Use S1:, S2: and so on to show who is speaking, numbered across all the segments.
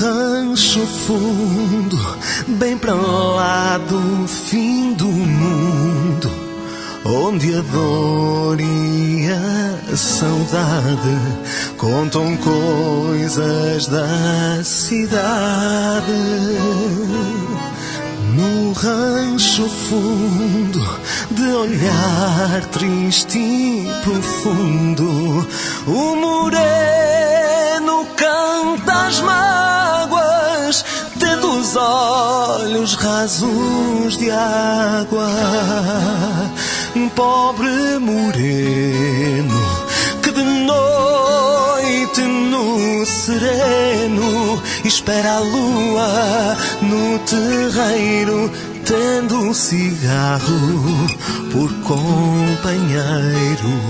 S1: rancho fundo, bem para lá do fim do mundo, onde a dor e a saudade contam coisas da cidade. No rancho fundo, de olhar triste e profundo, o moreno canta as mágoas, tendo os olhos rasos de água. Pobre moreno, que de noite no sereno espera a lua no terreiro, tendo um cigarro por companheiro.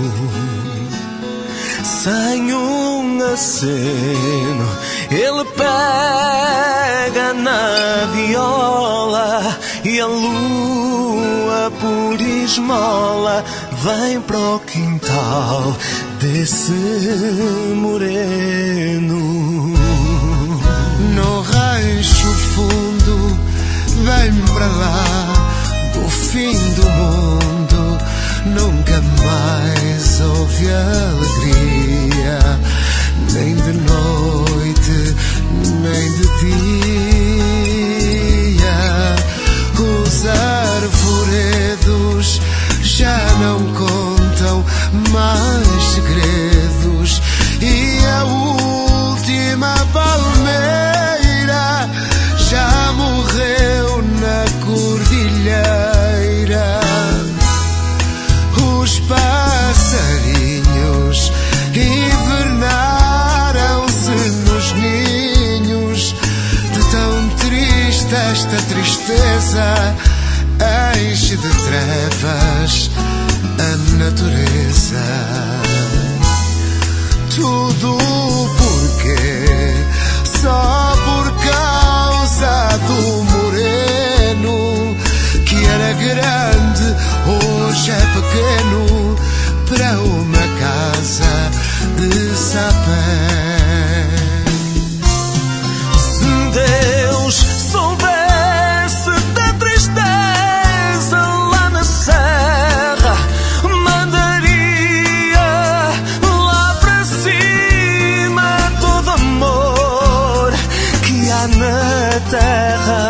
S1: Sem um aceno, ele pega na viola e a lua por esmola vem para o quintal desse moreno.
S2: No rancho fundo, vem para lá do fim do mundo, nunca mais houve alegria, nem de noite, nem de dia. Os arvoredos já não contam mais segredos e a última palmeira já morreu na cordilheira. Os passarinhos invernaram-se nos ninhos, de tão triste esta tristeza enche de trevas a natureza. Tudo porque só por causa do moreno, que era grande, hoje é pequeno, para uma casa de sapé.
S1: Se Deus soubesse da tristeza lá na serra, mandaria lá para cima todo amor que há na terra.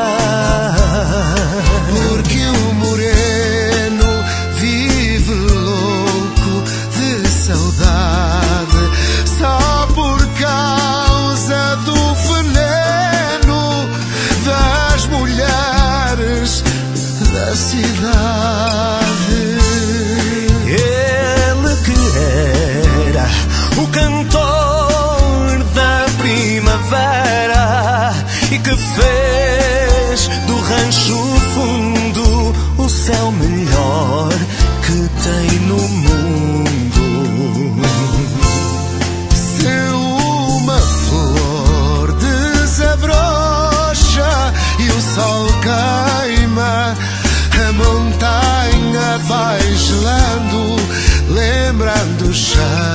S2: Porque o moreno vive louco de saudade, só por causa do veneno das mulheres da cidade.
S1: Ele que era o cantor da primavera e que fez do rancho fundo o céu melhor que tem no mundo.
S2: Se uma flor desabrocha e o sol queima, a montanha vai gelando, lembrando o chão